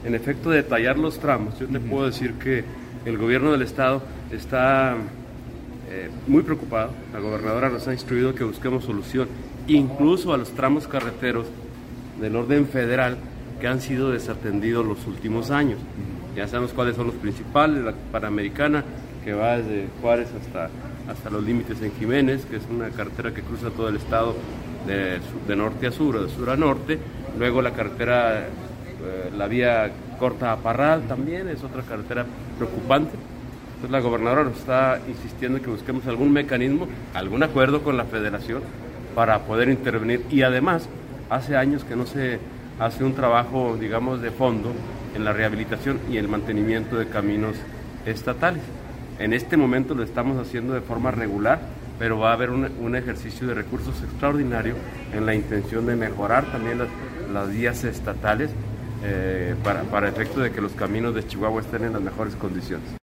en efecto detallar los tramos, yo te puedo decir que el gobierno del estado está muy preocupado. La gobernadora nos ha instruido que busquemos solución, incluso a los tramos carreteros del orden federal que han sido desatendidos los últimos años. Ya sabemos cuáles son los principales: la Panamericana, que va desde Juárez hasta los límites en Jiménez, que es una carretera que cruza todo el estado de norte a sur, o de sur a norte. Luego la carretera, la vía corta a Parral también es otra carretera preocupante. Entonces la gobernadora nos está insistiendo en que busquemos algún mecanismo, algún acuerdo con la federación para poder intervenir. Y además, hace años que no se hace un trabajo, digamos, de fondo en la rehabilitación y el mantenimiento de caminos estatales. En este momento lo estamos haciendo de forma regular, pero va a haber un ejercicio de recursos extraordinario en la intención de mejorar también las vías estatales para efecto de que los caminos de Chihuahua estén en las mejores condiciones.